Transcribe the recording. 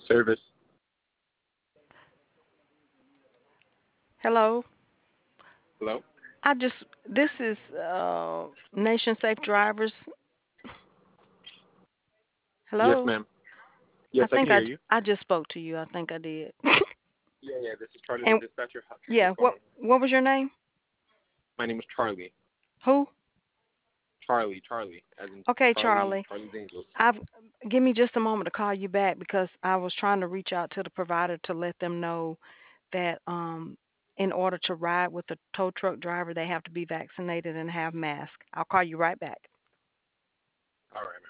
Service. Hello. Hello? I just this is Nation Safe Drivers. Yes, Hello. ma'am. Yes, I I can think hear you. I just spoke to you. I think I did. Yeah, yeah, this is Charlie the And dispatcher. How you yeah, calling? what was your name? My name is Charlie. Who? Charlie, as in Okay, Charlie, Charlie. Charlie's Angels. I've Give me just a moment to call you back because I was trying to reach out to the provider to let them know that in order to ride with a tow truck driver they have to be vaccinated and have masks. I'll call you right back. All right, ma'am.